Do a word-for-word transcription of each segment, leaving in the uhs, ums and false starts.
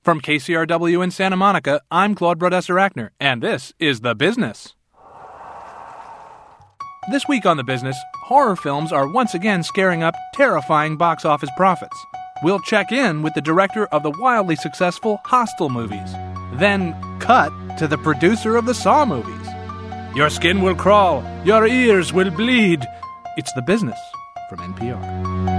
From K C R W in Santa Monica, I'm Claude Brodesser-Achner, and this is The Business. This week on The Business, horror films are once again scaring up terrifying box office profits. We'll check in with the director of the wildly successful Hostel movies. Then cut to the producer of the Saw movies. Your skin will crawl, your ears will bleed. It's The Business from N P R.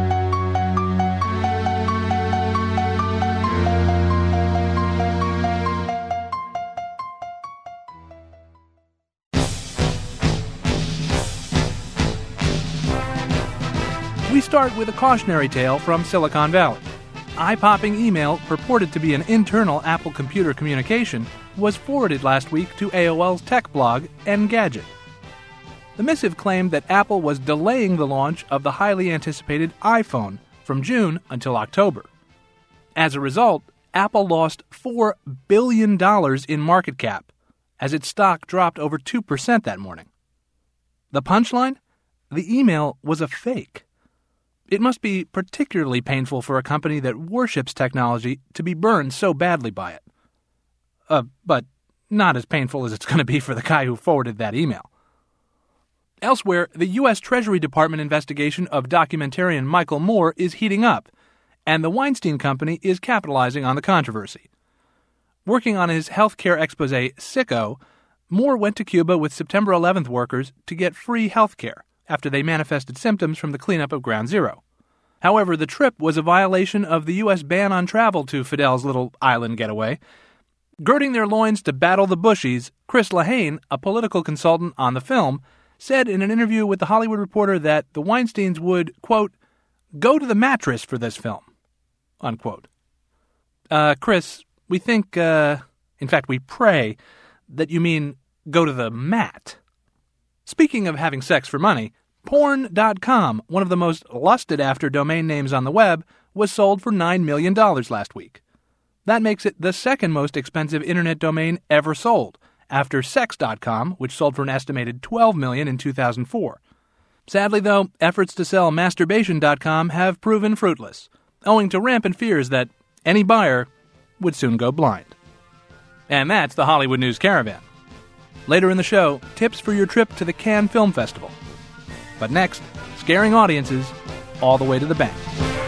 We start with a cautionary tale from Silicon Valley. Eye-popping email purported to be an internal Apple computer communication was forwarded last week to A O L's tech blog, Engadget. The missive claimed that Apple was delaying the launch of the highly anticipated iPhone from June until October. As a result, Apple lost four billion dollars in market cap as its stock dropped over two percent that morning. The punchline? The email was a fake. It must be particularly painful for a company that worships technology to be burned so badly by it. Uh, but not as painful as it's going to be for the guy who forwarded that email. Elsewhere, the U S Treasury Department investigation of documentarian Michael Moore is heating up, and the Weinstein Company is capitalizing on the controversy. Working on his healthcare expose, Sicko, Moore went to Cuba with September eleventh workers to get free healthcare after they manifested symptoms from the cleanup of Ground Zero. However, the trip was a violation of the U S ban on travel to Fidel's little island getaway. Girding their loins to battle the Bushies, Chris Lahane, a political consultant on the film, said in an interview with The Hollywood Reporter that the Weinsteins would, quote, go to the mattress for this film, unquote. Uh, Chris, we think, uh, in fact, we pray that you mean go to the mat. Speaking of having sex for money, porn dot com, one of the most lusted-after domain names on the web, was sold for nine million dollars last week. That makes it the second most expensive internet domain ever sold, after sex dot com, which sold for an estimated twelve million dollars in two thousand four. Sadly, though, efforts to sell masturbation dot com have proven fruitless, owing to rampant fears that any buyer would soon go blind. And that's the Hollywood News Caravan. Later in the show, tips for your trip to the Cannes Film Festival. But next, scaring audiences all the way to the bank.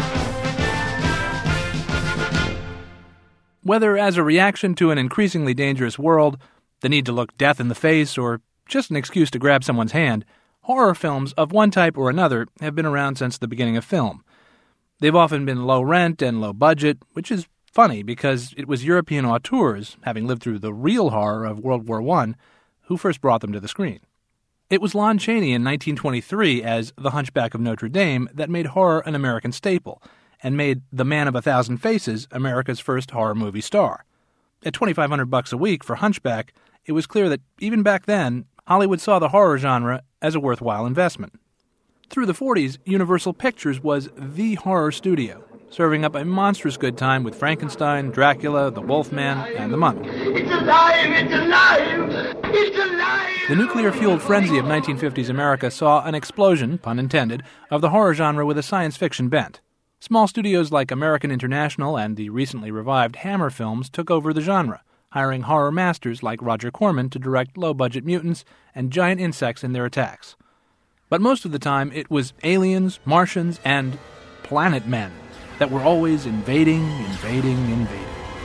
Whether as a reaction to an increasingly dangerous world, the need to look death in the face, or just an excuse to grab someone's hand, horror films of one type or another have been around since the beginning of film. They've often been low rent and low budget, which is funny because it was European auteurs, having lived through the real horror of World War One, who first brought them to the screen. It was Lon Chaney in nineteen twenty-three as The Hunchback of Notre Dame that made horror an American staple, and made The Man of a Thousand Faces America's first horror movie star. At twenty-five hundred bucks a week for Hunchback, it was clear that even back then, Hollywood saw the horror genre as a worthwhile investment. Through the forties, Universal Pictures was the horror studio, serving up a monstrous good time with Frankenstein, Dracula, the Wolfman, and the Mummy. It's alive! It's alive! It's alive! The nuclear-fueled frenzy of nineteen fifties America saw an explosion, pun intended, of the horror genre with a science fiction bent. Small studios like American International and the recently revived Hammer Films took over the genre, hiring horror masters like Roger Corman to direct low-budget mutants and giant insects in their attacks. But most of the time, it was aliens, Martians, and planet men that were always invading, invading, invading.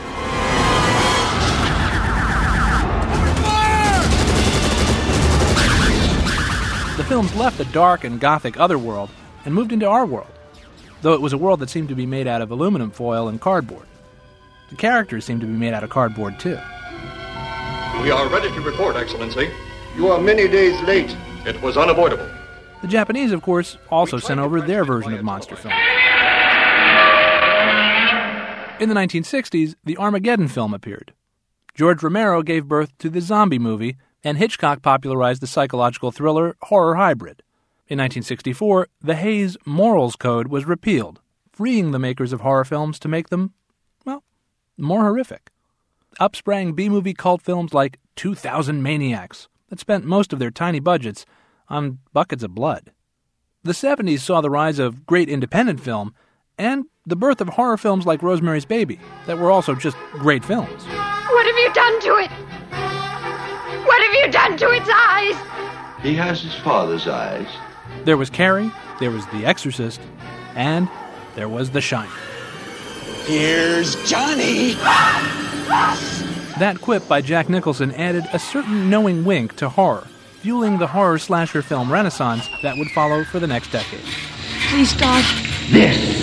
The films left the dark and gothic otherworld and moved into our world, though it was a world that seemed to be made out of aluminum foil and cardboard. The characters seemed to be made out of cardboard, too. We are ready to report, Excellency. You are many days late. It was unavoidable. The Japanese, of course, also sent over their version of monster film. In the nineteen sixties, the Armageddon film appeared. George Romero gave birth to the zombie movie, and Hitchcock popularized the psychological thriller horror hybrid. In nineteen sixty-four, the Hays Morals Code was repealed, freeing the makers of horror films to make them, well, more horrific. Up sprang B-movie cult films like two thousand Maniacs that spent most of their tiny budgets on buckets of blood. The seventies saw the rise of great independent film, and the birth of horror films like Rosemary's Baby, that were also just great films. What have you done to it? What have you done to its eyes? He has his father's eyes. There was Carrie, there was The Exorcist, and there was The Shining. Here's Johnny! That quip by Jack Nicholson added a certain knowing wink to horror, fueling the horror slasher film renaissance that would follow for the next decade. Please, God. This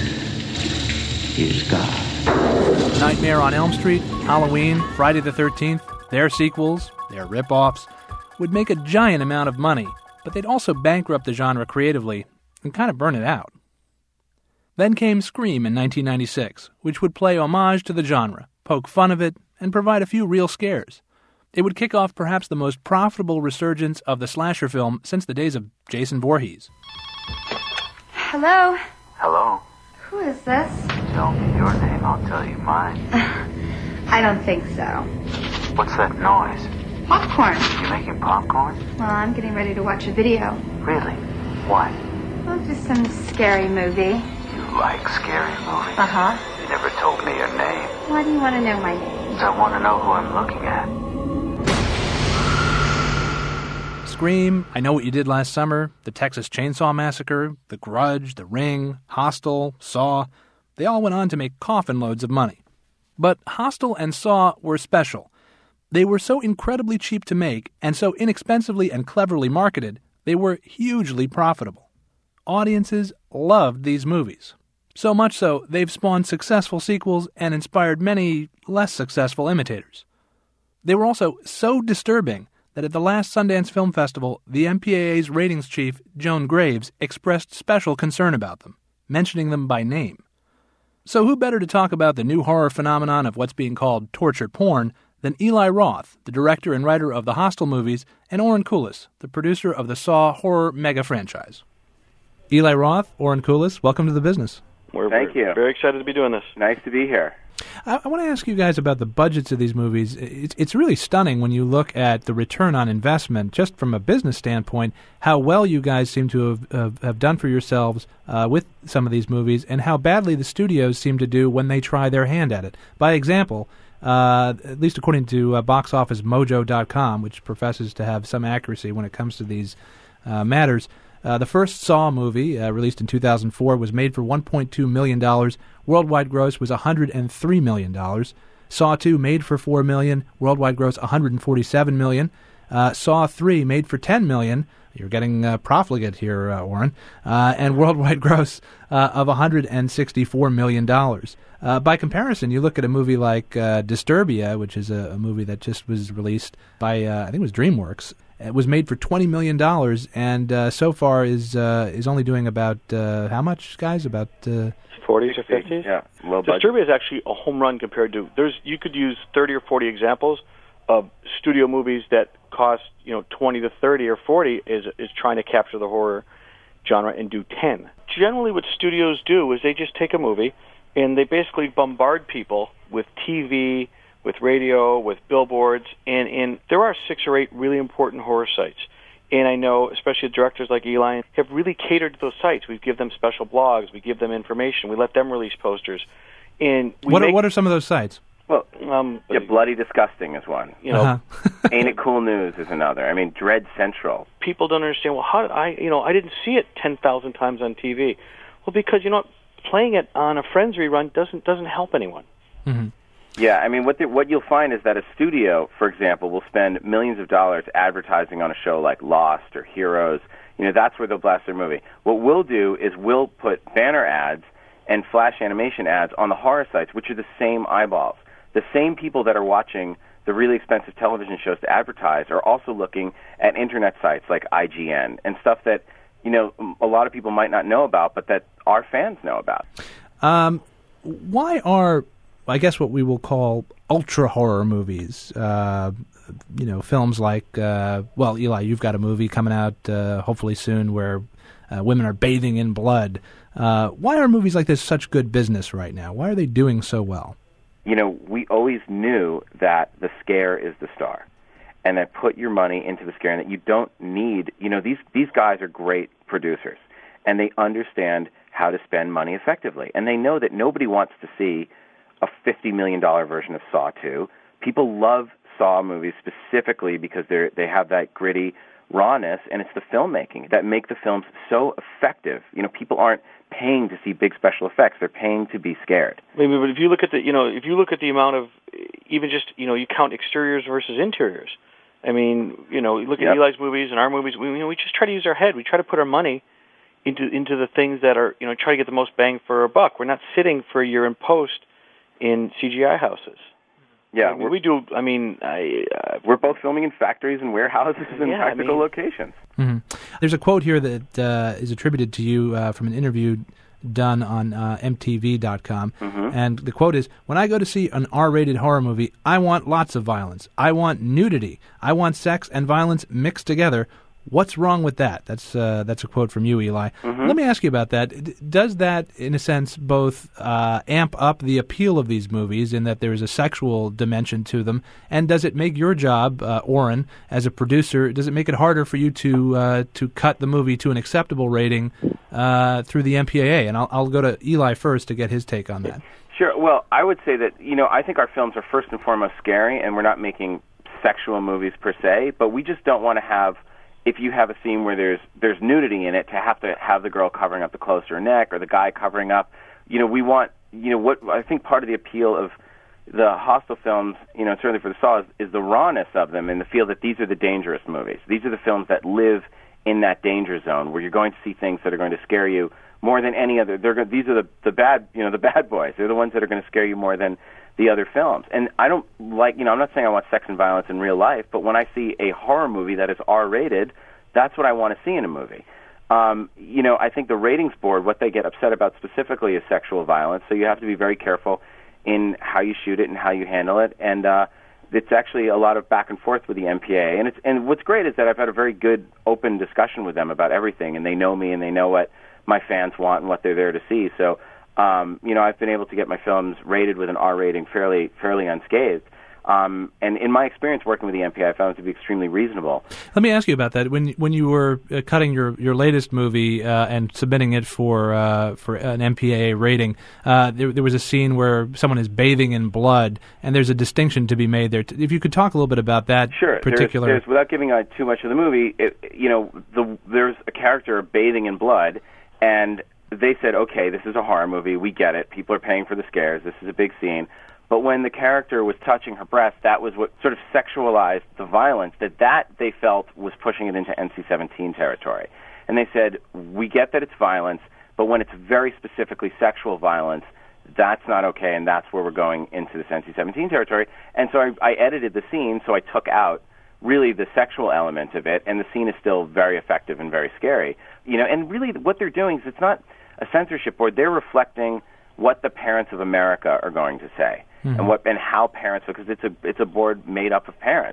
is God. Nightmare on Elm Street, Halloween, Friday the thirteenth, their sequels, their rip-offs, would make a giant amount of money, but they'd also bankrupt the genre creatively and kind of burn it out. Then came Scream in nineteen ninety-six, which would play homage to the genre, poke fun of it, and provide a few real scares. It would kick off perhaps the most profitable resurgence of the slasher film since the days of Jason Voorhees. Hello? Hello? Who is this? Tell me your name, I'll tell you mine. I don't think so. What's that noise? Popcorn. You making popcorn? Well, I'm getting ready to watch a video. Really? What? Well, just some scary movie. You like scary movies? Uh-huh. You never told me your name. Why do you want to know my name? I want to know who I'm looking at. Scream, I Know What You Did Last Summer, The Texas Chainsaw Massacre, The Grudge, The Ring, Hostel, Saw, they all went on to make coffin loads of money. But Hostel and Saw were special. They were so incredibly cheap to make and so inexpensively and cleverly marketed, they were hugely profitable. Audiences loved these movies. So much so, they've spawned successful sequels and inspired many less successful imitators. They were also so disturbing that at the last Sundance Film Festival, the M P A A's ratings chief, Joan Graves, expressed special concern about them, mentioning them by name. So who better to talk about the new horror phenomenon of what's being called torture porn than Eli Roth, the director and writer of the Hostel movies, and Oren Koulis, the producer of the Saw horror mega franchise. Eli Roth, Oren Koulis, welcome to the business. We're Thank very, you. very excited to be doing this. Nice to be here. I, I want to ask you guys about the budgets of these movies. It's, it's really stunning when you look at the return on investment, just from a business standpoint, how well you guys seem to have, have, have done for yourselves uh, with some of these movies, and how badly the studios seem to do when they try their hand at it. By example, uh, at least according to uh, box office mojo dot com, which professes to have some accuracy when it comes to these uh, matters, Uh, the first Saw movie, uh, released in two thousand four, was made for one point two million dollars. Worldwide gross was one hundred three million dollars. Saw two made for four million dollars. Worldwide gross one hundred forty-seven million dollars. Uh, Saw three made for ten million dollars. You're getting uh, profligate here, uh, Warren. Uh, and worldwide gross uh, of one hundred sixty-four million dollars. Uh, by comparison, you look at a movie like uh, Disturbia, which is a, a movie that just was released by, uh, I think it was DreamWorks. It was made for twenty million dollars, and uh, so far is uh, is only doing about, uh, how much, guys? About uh, forties or fifties? Yeah, low budget. Disturbia is actually a home run compared to, there's you could use thirty or forty examples of studio movies that cost, you know, twenty to thirty or forty is is trying to capture the horror genre and do ten. Generally what studios do is they just take a movie and they basically bombard people with T V, with radio, with billboards, and, and there are six or eight really important horror sites. And I know, especially directors like Eli, have really catered to those sites. We give them special blogs. We give them information. We let them release posters. And we what, make, are, what are some of those sites? Well, um, yeah, Bloody Disgusting is one. You know, uh-huh. Ain't It Cool News is another. I mean, Dread Central. People don't understand, well, how did I, you know, I didn't see it ten thousand times on T V. Well, because, you know, playing it on a Friends rerun doesn't doesn't help anyone. Mm-hmm. Yeah, I mean, what the, what you'll find is that a studio, for example, will spend millions of dollars advertising on a show like Lost or Heroes. You know, that's where they'll blast their movie. What we'll do is we'll put banner ads and flash animation ads on the horror sites, which are the same eyeballs. The same people that are watching the really expensive television shows to advertise are also looking at internet sites like I G N and stuff that, you know, a lot of people might not know about, but that our fans know about. Um, why are, I guess, what we will call ultra horror movies, uh, you know, films like, uh, well, Eli, you've got a movie coming out uh, hopefully soon where uh, women are bathing in blood. Uh, why are movies like this such good business right now? Why are they doing so well? You know, we always knew that the scare is the star, and that put your money into the scare, and that you don't need, you know, these, these guys are great producers, and they understand how to spend money effectively. And they know that nobody wants to see a fifty million dollars version of Saw two. People love Saw movies specifically because they they have that gritty rawness, and it's the filmmaking that make the films so effective. You know, people aren't paying to see big special effects; they're paying to be scared. Maybe, but if you look at the, you know, if you look at the amount of, even just, you know, you count exteriors versus interiors. I mean, you know, you look at yep. Eli's movies and our movies. We, you know, we just try to use our head. We try to put our money into into the things that are, you know, try to get the most bang for our buck. We're not sitting for a year in post in C G I houses. Yeah, I mean, we do. I mean, I, uh, we're both filming in factories and warehouses and yeah, practical I mean, locations. Mm-hmm. There's a quote here that uh, is attributed to you uh, from an interview done on uh, M T V dot com, mm-hmm. and the quote is, "When I go to see an R-rated horror movie, I want lots of violence. I want nudity. I want sex and violence mixed together. What's wrong with that?" That's uh, that's a quote from you, Eli. Mm-hmm. Let me ask you about that. Does that, in a sense, both uh, amp up the appeal of these movies in that there is a sexual dimension to them, and does it make your job, uh, Oren, as a producer, does it make it harder for you to uh, to cut the movie to an acceptable rating uh, through the M P A A? And I'll, I'll go to Eli first to get his take on that. Sure. Well, I would say that, you know, I think our films are first and foremost scary, and we're not making sexual movies per se, but we just don't want to have, if you have a scene where there's there's nudity in it, to have to have the girl covering up the close to her neck or the guy covering up. You know, we want, you know, what I think part of the appeal of the Hostel films, you know, certainly for the Saw, is, is the rawness of them and the feel that these are the dangerous movies. These are the films that live in that danger zone where you're going to see things that are going to scare you more than any other. They're these are the the bad, you know, the bad boys. They're the ones that are going to scare you more than the other films. And I don't like, you know, I'm not saying I want sex and violence in real life, but when I see a horror movie that is R-rated, that's what I want to see in a movie. Um, you know, I think the ratings board, what they get upset about specifically is sexual violence, so you have to be very careful in how you shoot it and how you handle it. And uh, it's actually a lot of back and forth with the M P A A. And, it's, and what's great is that I've had a very good, open discussion with them about everything, and they know me and they know what my fans want and what they're there to see. So, um, you know, I've been able to get my films rated with an R rating fairly, fairly unscathed. Um, and in my experience working with the M P A A, I found it to be extremely reasonable. Let me ask you about that. When when you were uh, cutting your, your latest movie uh, and submitting it for uh, for an M P A A rating, uh, there, there was a scene where someone is bathing in blood, and there's a distinction to be made there. If you could talk a little bit about that sure. particular... There's, there's, without giving out too much of the movie, it, you know, the, there's a character bathing in blood, and they said, okay, this is a horror movie, we get it, people are paying for the scares, this is a big scene. But when the character was touching her breast, that was what sort of sexualized the violence, that that they felt was pushing it into N C seventeen territory. And they said, we get that it's violence, but when it's very specifically sexual violence, that's not okay, and that's where we're going into this N C seventeen territory. And so I, I edited the scene, so I took out really the sexual element of it, and the scene is still very effective and very scary. You know, and really what they're doing is it's not a censorship board. They're reflecting what the parents of America are going to say. Mm-hmm. And what and how parents, because it's a it's a board made up of parents.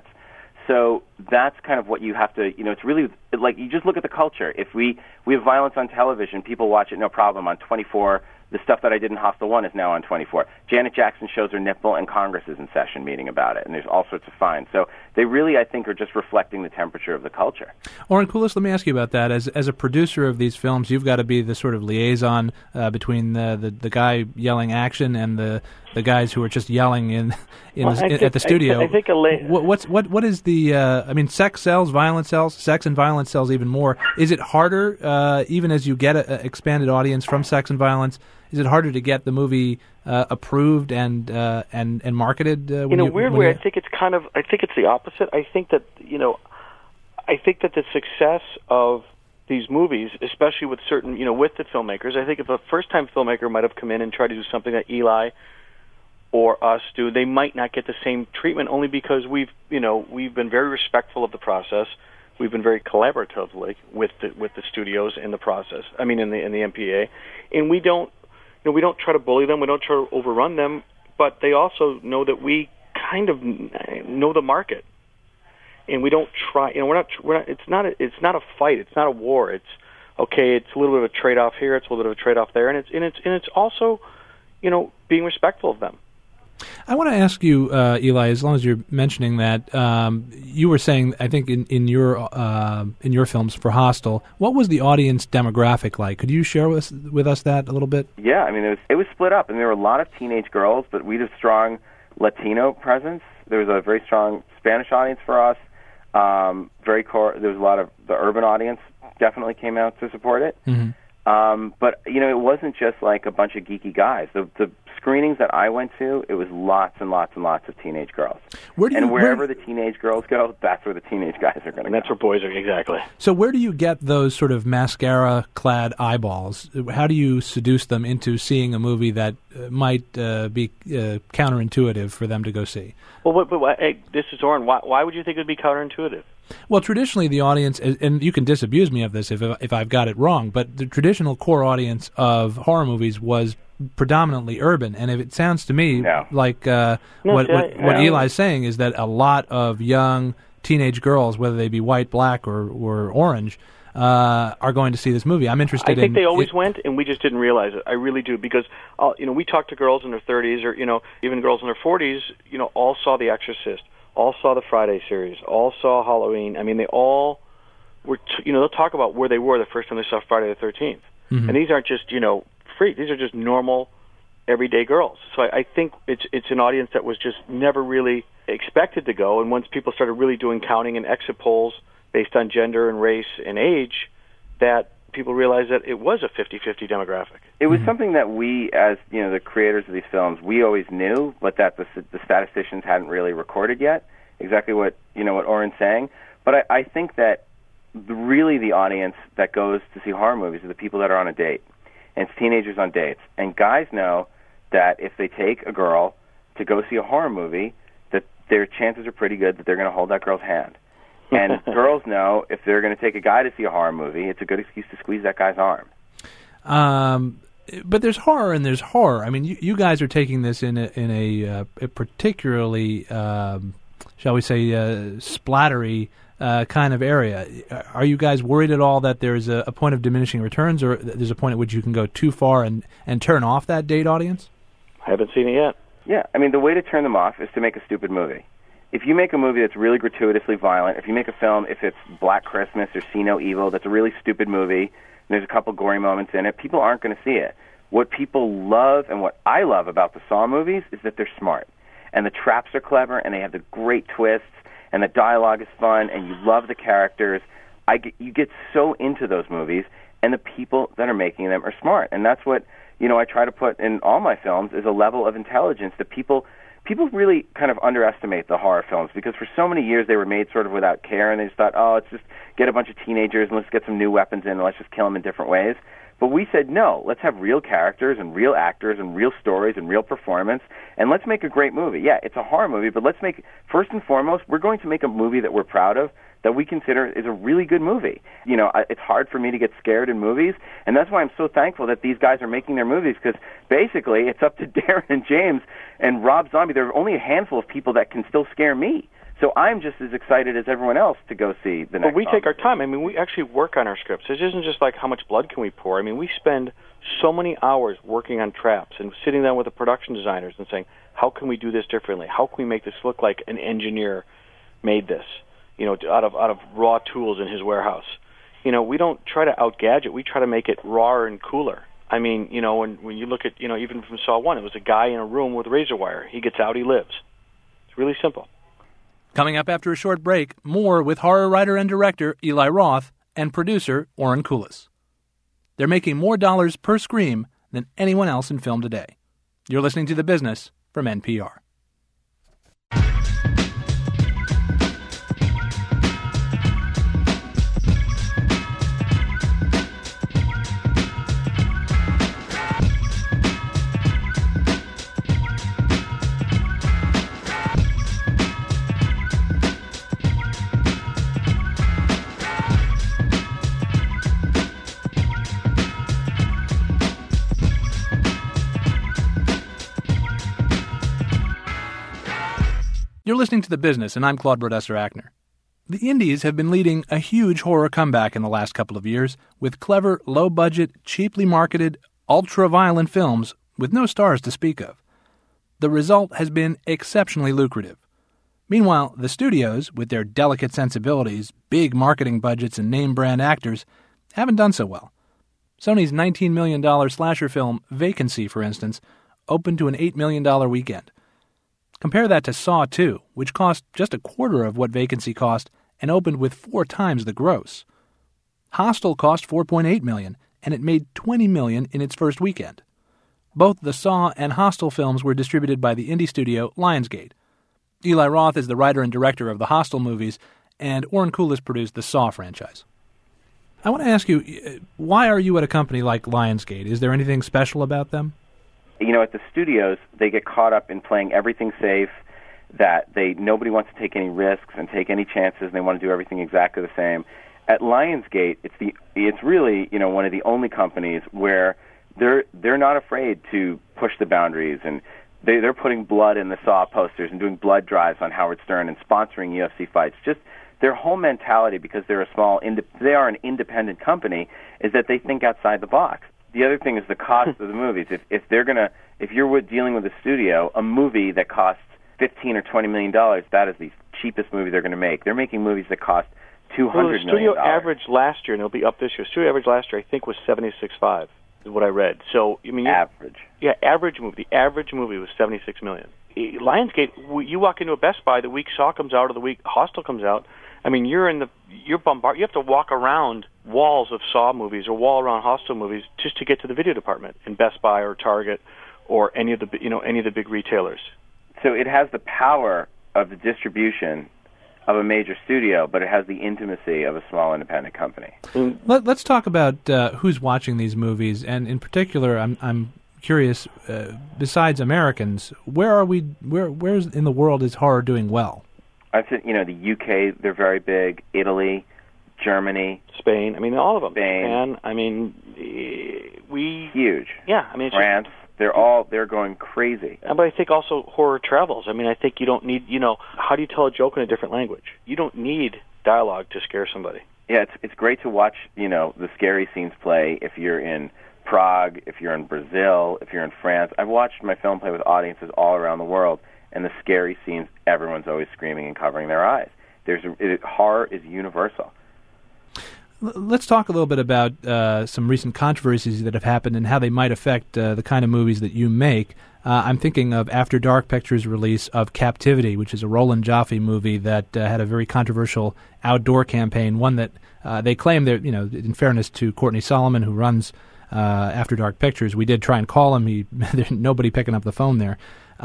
So that's kind of what you have to, you know, it's really like you just look at the culture. If we we have violence on television, people watch it no problem. On twenty-four, the stuff that I did in Hostel one is now on twenty-four. Janet Jackson shows her nipple, and Congress is in session meeting about it, and there's all sorts of fines. So they really, I think, are just reflecting the temperature of the culture. Oren Koulis, let me ask you about that. As as a producer of these films, you've got to be the sort of liaison uh, between the, the the guy yelling action and the the guys who are just yelling in, in, well, the, think, at the studio. I, I think a la- what, what's what what is the? Uh, I mean, sex sells, violence sells, sex and violence sells even more. Is it harder, uh, even as you get an expanded audience from sex and violence? Is it harder to get the movie uh, approved and uh, and and marketed? Uh, when in a you, weird when way, you... I think it's kind of. I think it's the opposite. I think that you know, I think that the success of these movies, especially with certain, you know, with the filmmakers, I think if a first-time filmmaker might have come in and tried to do something that Eli or us do, they might not get the same treatment, only because we've, you know, we've been very respectful of the process. We've been very collaboratively with the with the studios in the process. I mean, in the in the M P A A, and we don't, you know, we don't try to bully them. We don't try to overrun them. But they also know that we kind of know the market, and we don't try. You know, we're not. We're not. It's not. A, it's not a fight. It's not a war. It's okay. It's a little bit of a trade-off here. It's a little bit of a trade-off there, and it's and it's and it's also, you know, being respectful of them. I want to ask you, uh, Eli, as long as you're mentioning that, um, you were saying, I think, in, in your uh, in your films for Hostel, what was the audience demographic like? Could you share with us, with us that a little bit? Yeah, I mean, it was, it was split up, and there were a lot of teenage girls, but we had a strong Latino presence. There was a very strong Spanish audience for us. Um, very core. There was a lot of the urban audience definitely came out to support it. Mm-hmm. Um, but, you know, it wasn't just like a bunch of geeky guys. The, the screenings that I went to, it was lots and lots and lots of teenage girls. Where do you, and wherever where, the teenage girls go, that's where the teenage guys are going to go. And that's where boys are, exactly. So where do you get those sort of mascara-clad eyeballs? How do you seduce them into seeing a movie that uh, might uh, be uh, counterintuitive for them to go see? Well, but, but hey, this is Oren. Why, why would you think it would be counterintuitive? Well, traditionally the audience, and you can disabuse me of this if if I've got it wrong, but the traditional core audience of horror movies was predominantly urban. And if it sounds to me no. like uh, no, what, what, no. what Eli's saying is that a lot of young teenage girls, whether they be white, black, or, or orange, uh, are going to see this movie. I'm interested in... I think in, they always it, went, and we just didn't realize it. I really do, because uh, you know, we talked to girls in their thirties, or you know, even girls in their forties, you know, all saw The Exorcist, all saw the Friday series, all saw Halloween. I mean, they all were, t- you know, they'll talk about where they were the first time they saw Friday the thirteenth. Mm-hmm. And these aren't just, you know, free. These are just normal, everyday girls. So I, I think it's it's an audience that was just never really expected to go. And once people started really doing counting and exit polls based on gender and race and age, that people realized that it was a fifty-fifty demographic. It was mm-hmm. something that we, as you know, the creators of these films, we always knew, but that the, the statisticians hadn't really recorded yet. Exactly what you know what Oren's saying. But I, I think that the, really the audience that goes to see horror movies are the people that are on a date, and it's teenagers on dates. And guys know that if they take a girl to go see a horror movie, that their chances are pretty good that they're going to hold that girl's hand. And girls know if they're going to take a guy to see a horror movie, it's a good excuse to squeeze that guy's arm. Um, but there's horror and there's horror. I mean, you, you guys are taking this in a, in a, uh, a particularly, um, shall we say, uh, splattery uh, kind of area. Are you guys worried at all that there's a, a point of diminishing returns, or there's a point at which you can go too far and, and turn off that date audience? I haven't seen it yet. Yeah, I mean, the way to turn them off is to make a stupid movie. If you make a movie that's really gratuitously violent, if you make a film, if it's Black Christmas or See No Evil, that's a really stupid movie, and there's a couple gory moments in it, people aren't going to see it. What people love and what I love about the Saw movies is that they're smart. And the traps are clever, and they have the great twists, and the dialogue is fun, and you love the characters. I get, you get so into those movies, and the people that are making them are smart. And that's what, you know, I try to put in all my films is a level of intelligence that people... People really kind of underestimate the horror films because for so many years they were made sort of without care, and they just thought, oh, let's just get a bunch of teenagers and let's get some new weapons in and let's just kill them in different ways. But we said, no, let's have real characters and real actors and real stories and real performance, and let's make a great movie. Yeah, it's a horror movie, but let's make, first and foremost, we're going to make a movie that we're proud of, that we consider is a really good movie. You know, it's hard for me to get scared in movies, and that's why I'm so thankful that these guys are making their movies, because basically it's up to Darren and James and Rob Zombie. There are only a handful of people that can still scare me. So I'm just as excited as everyone else to go see the next But we Zombie. take our time. I mean, we actually work on our scripts. It isn't just like how much blood can we pour. I mean, we spend so many hours working on traps and sitting down with the production designers and saying, how can we do this differently? How can we make this look like an engineer made this, you know, out of out of raw tools in his warehouse? You know, we don't try to out-gadget. We try to make it rawer and cooler. I mean, you know, when, when you look at, you know, even from Saw one, it was a guy in a room with razor wire. He gets out, he lives. It's really simple. Coming up after a short break, more with horror writer and director Eli Roth and producer Oren Koulis. They're making more dollars per scream than anyone else in film today. You're listening to The Business from N P R. You're listening to The Business, and I'm Claude Brodesser-Achner. The indies have been leading a huge horror comeback in the last couple of years with clever, low-budget, cheaply marketed, ultra-violent films with no stars to speak of. The result has been exceptionally lucrative. Meanwhile, the studios, with their delicate sensibilities, big marketing budgets, and name-brand actors, haven't done so well. Sony's nineteen million dollars slasher film, Vacancy, for instance, opened to an eight million dollars weekend. Compare that to Saw two, which cost just a quarter of what Vacancy cost and opened with four times the gross. Hostel cost four point eight million dollars, and it made twenty million dollars in its first weekend. Both the Saw and Hostel films were distributed by the indie studio Lionsgate. Eli Roth is the writer and director of the Hostel movies, and Oren Koulis produced the Saw franchise. I want to ask you, why are you at a company like Lionsgate? Is there anything special about them? You know, at the studios, they get caught up in playing everything safe, that they nobody wants to take any risks and take any chances, and they want to do everything exactly the same. At Lionsgate, it's the it's really, you know, one of the only companies where they're they're not afraid to push the boundaries, and they they're putting blood in the Saw posters and doing blood drives on Howard Stern and sponsoring U F C fights. Just their whole mentality, because they're a small ind- they are an independent company, is that they think outside the box. The other thing is the cost of the movies. If if they're gonna if you're dealing with a studio, a movie that costs fifteen or twenty million dollars, that is the cheapest movie they're going to make. They're making movies that cost two hundred well, million dollars. The studio average last year, and it'll be up this year. Studio average last year, I think, was seventy-six point five. Is what I read. So I mean, average. Yeah, average movie. The average movie was seventy-six million. Lionsgate. You walk into a Best Buy the week Saw comes out or the week Hostel comes out. I mean, you're in the you're bombarded. You have to walk around walls of Saw movies or wall around Hostel movies just to get to the video department in Best Buy or Target or any of the you know any of the big retailers. So it has the power of the distribution of a major studio, but it has the intimacy of a small independent company. Let, let's talk about uh, who's watching these movies, and in particular, I'm I'm curious. Uh, besides Americans, where are we? Where where in the world is horror doing well? I said, you know, the U K, they're very big. Italy, Germany, Spain. I mean, all of them. Spain. Japan. I mean, we huge. Yeah, I mean, it's France. Just, they're all they're going crazy. But I think also horror travels. I mean, I think you don't need. You know, how do you tell a joke in a different language? You don't need dialogue to scare somebody. Yeah, it's it's great to watch. You know, the scary scenes play if you're in Prague, if you're in Brazil, if you're in France. I've watched my film play with audiences all around the world. And the scary scenes, everyone's always screaming and covering their eyes. There's a, it, horror is universal. Let's talk a little bit about uh, some recent controversies that have happened and how they might affect uh, the kind of movies that you make. Uh, I'm thinking of After Dark Pictures' release of Captivity, which is a Roland Joffe movie that uh, had a very controversial outdoor campaign, one that uh, they claim that, you know, in fairness to Courtney Solomon, who runs uh, After Dark Pictures, we did try and call him. He, there's nobody picking up the phone there.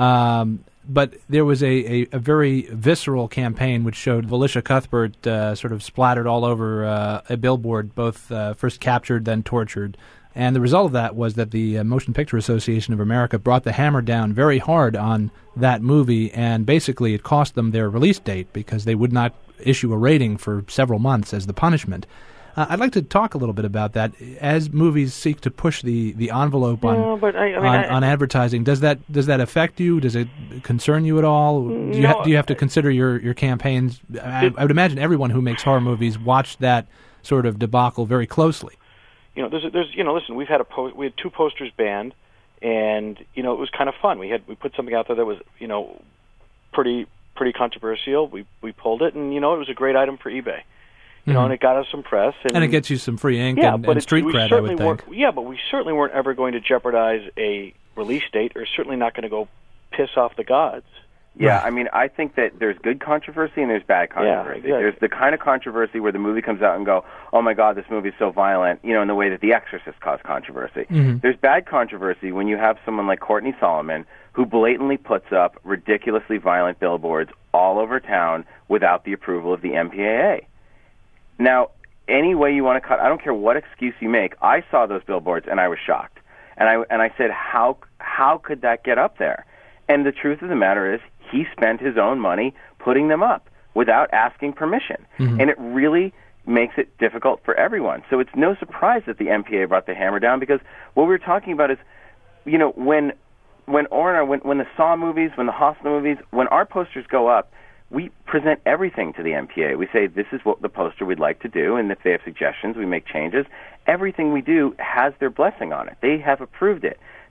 Um, But there was a, a, a very visceral campaign which showed Felicia Cuthbert uh, sort of splattered all over uh, a billboard, both uh, first captured, then tortured. And the result of that was that the uh, Motion Picture Association of America brought the hammer down very hard on that movie, and basically it cost them their release date because they would not issue a rating for several months as the punishment. Uh, I'd like to talk a little bit about that. As movies seek to push the, the envelope on no, but I, I mean, on, I, on advertising, does that does that affect you? Does it concern you at all? Do you, no, ha- do you have to consider your, your campaigns? I, I would imagine everyone who makes horror movies watched that sort of debacle very closely. You know, there's, there's, you know, listen, we've had a po- we had two posters banned, and you know, it was kind of fun. We had we put something out there that was, you know, pretty pretty controversial. We we pulled it, and you know, it was a great item for eBay. You know, mm-hmm. and it got us some press. And, and it gets you some free ink yeah, and, but and it, street we cred, I certainly would think. Weren't, yeah, but we certainly weren't ever going to jeopardize a release date, or certainly not going to go piss off the gods. Yeah, right. I mean, I think that there's good controversy and there's bad controversy. Yeah, exactly. There's the kind of controversy where the movie comes out and go, oh my God, this movie's so violent, you know, in the way that The Exorcist caused controversy. Mm-hmm. There's bad controversy when you have someone like Courtney Solomon who blatantly puts up ridiculously violent billboards all over town without the approval of the M P A A. Now, any way you want to cut, I don't care what excuse you make. I saw those billboards and I was shocked, and I and I said, how how could that get up there? And the truth of the matter is, he spent his own money putting them up without asking permission, mm-hmm. and it really makes it difficult for everyone. So it's no surprise that the M P A A brought the hammer down, because what we were talking about is, you know, when when Orna, when when the Saw movies, when the Hostel movies, when our posters go up, we present everything to the M P A A. We say, this is what the poster we'd like to do, and if they have suggestions, we make changes. Everything we do has their blessing on it. They have approved it.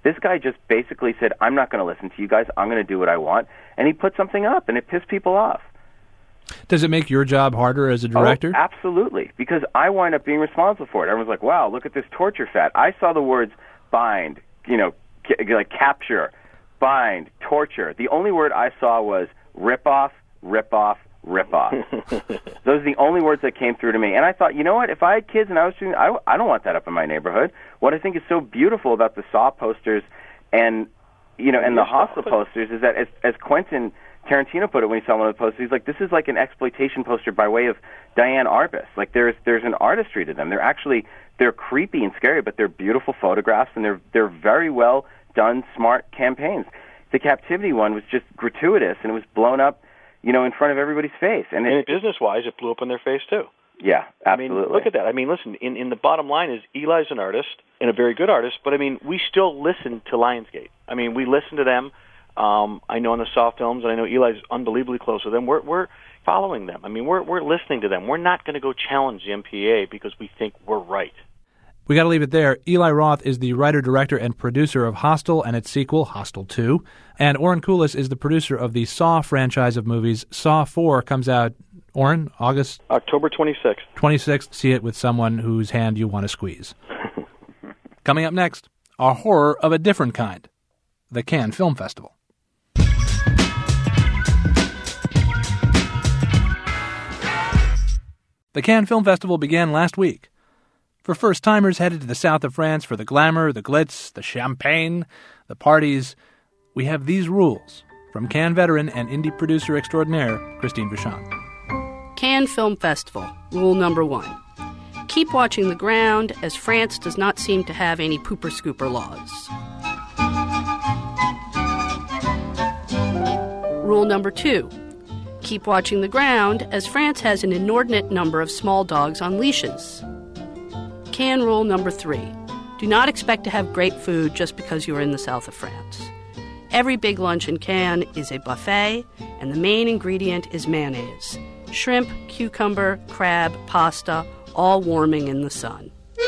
This guy just basically said, I'm not going to listen to you guys. I'm going to do what I want. And he put something up, and it pissed people off. Does it make your job harder as a director? Oh, absolutely, because I wind up being responsible for it. Everyone's like, wow, look at this torture fat. I saw the words bind, you know, ca- like capture, bind, torture. The only word I saw was rip off, rip off, rip off. Those are the only words that came through to me. And I thought, you know what, if I had kids and I was shooting, I, I don't want that up in my neighborhood. What I think is so beautiful about the Saw posters and, you know, and the Hostel posters is that as, as Quentin Tarantino put it when he saw one of the posters, he's like, this is like an exploitation poster by way of Diane Arbus. Like there's there's an artistry to them. They're actually, they're creepy and scary, but they're beautiful photographs, and they're they're very well done, smart campaigns. The Captivity one was just gratuitous, and it was blown up, you know, in front of everybody's face. And, and it, business-wise, it blew up in their face, too. Yeah, absolutely. I mean, look at that. I mean, listen, in, in the bottom line is Eli's an artist, and a very good artist, but, I mean, we still listen to Lionsgate. I mean, we listen to them. Um, I know in the Saw films, and I know Eli's unbelievably close with them. We're, we're following them. I mean, we're, we're listening to them. We're not going to go challenge the M P A A because we think we're right. We got to leave it there. Eli Roth is the writer, director, and producer of Hostel and its sequel, Hostel two. And Oren Koulis is the producer of the Saw franchise of movies. Saw four comes out, Oren, August? October twenty-sixth. twenty-sixth. See it with someone whose hand you want to squeeze. Coming up next, a horror of a different kind, the Cannes Film Festival. The Cannes Film Festival began last week. For first-timers headed to the south of France for the glamour, the glitz, the champagne, the parties, we have these rules from Cannes veteran and indie producer extraordinaire Christine Vachon. Cannes Film Festival, rule number one. Keep watching the ground, as France does not seem to have any pooper-scooper laws. Rule number two. Keep watching the ground, as France has an inordinate number of small dogs on leashes. Cannes rule number three. Do not expect to have great food just because you are in the south of France. Every big lunch in Cannes is a buffet, and the main ingredient is mayonnaise. Shrimp, cucumber, crab, pasta, all warming in the sun.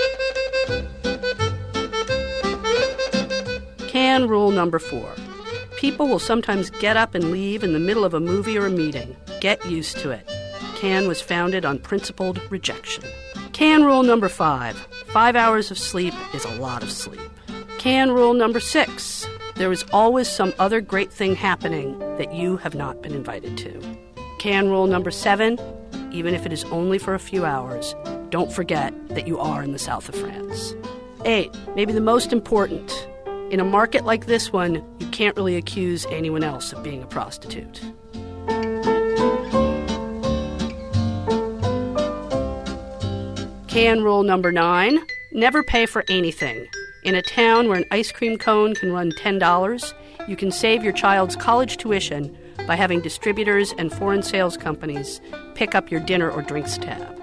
Cannes rule number four. People will sometimes get up and leave in the middle of a movie or a meeting. Get used to it. Cannes was founded on principled rejection. Cannes rule number five. Five hours of sleep is a lot of sleep. Cannes rule number six. There is always some other great thing happening that you have not been invited to. Cannes rule number seven. Even if it is only for a few hours, don't forget that you are in the south of France. Eight, maybe the most important. In a market like this one, you can't really accuse anyone else of being a prostitute. Cannes rule number nine, never pay for anything. In a town where an ice cream cone can run ten dollars, you can save your child's college tuition by having distributors and foreign sales companies pick up your dinner or drinks tab.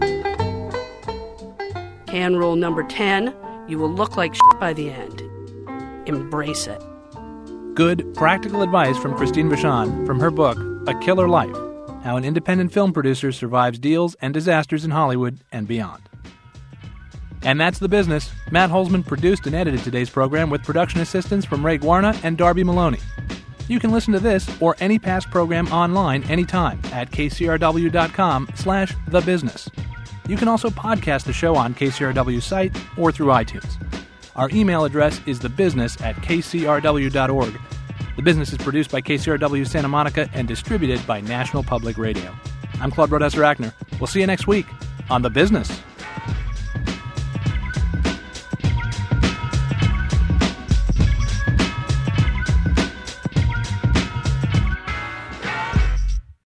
Cannes rule number ten, you will look like shit by the end. Embrace it. Good, practical advice from Christine Vachon from her book, A Killer Life, How an Independent Film Producer Survives Deals and Disasters in Hollywood and Beyond. And that's The Business. Matt Holzman produced and edited today's program with production assistance from Ray Guarna and Darby Maloney. You can listen to this or any past program online anytime at kcrw.com slash thebusiness. You can also podcast the show on K C R W's site or through iTunes. Our email address is thebusiness at k c r w dot org. The Business is produced by K C R W Santa Monica and distributed by National Public Radio. I'm Claude Brodesser-Achner. We'll see you next week on The Business.